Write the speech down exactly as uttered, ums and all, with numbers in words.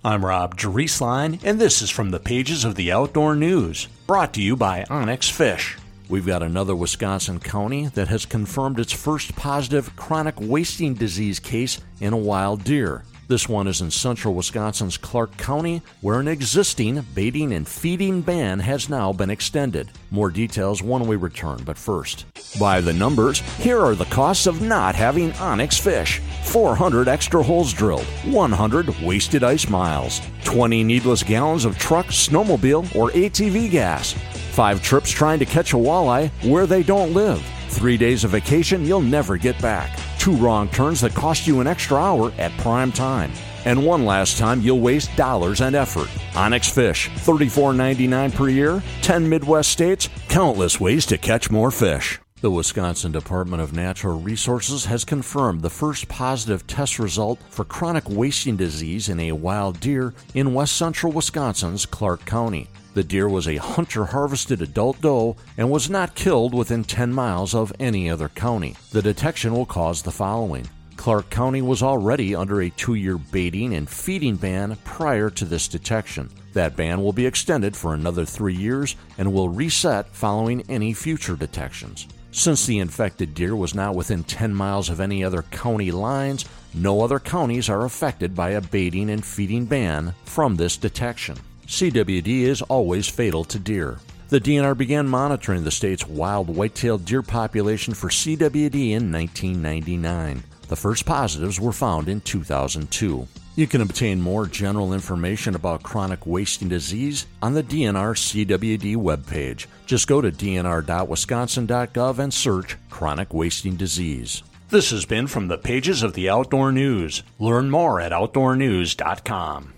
I'm Rob Drieslein, and this is from the pages of the Outdoor News, brought to you by Onyx Fish. We've got another Wisconsin county that has confirmed its first positive chronic wasting disease case in a wild deer. This one is in central Wisconsin's Clark County, where an existing baiting and feeding ban has now been extended. More details when we return, but first, by the numbers, here are the costs of not having Onyx Fish. four hundred extra holes drilled, one hundred wasted ice miles, twenty needless gallons of truck, snowmobile, or A T V gas, five trips trying to catch a walleye where they don't live, three days of vacation you'll never get back, two wrong turns that cost you an extra hour at prime time, and one last time you'll waste dollars and effort. Onyx Fish, thirty-four ninety-nine per year, ten Midwest states, countless ways to catch more fish. The Wisconsin Department of Natural Resources has confirmed the first positive test result for chronic wasting disease in a wild deer in west central Wisconsin's Clark County. The deer was a hunter-harvested adult doe and was not killed within ten miles of any other county. The detection will cause the following. Clark County was already under a two-year baiting and feeding ban prior to this detection. That ban will be extended for another three years and will reset following any future detections. Since the infected deer was not within ten miles of any other county lines, no other counties are affected by a baiting and feeding ban from this detection. C W D is always fatal to deer. The D N R began monitoring the state's wild white-tailed deer population for C W D in nineteen ninety-nine. The first positives were found in two thousand two. You can obtain more general information about chronic wasting disease on the D N R C W D webpage. Just go to d n r dot wisconsin dot gov and search chronic wasting disease. This has been from the pages of the Outdoor News. Learn more at outdoor news dot com.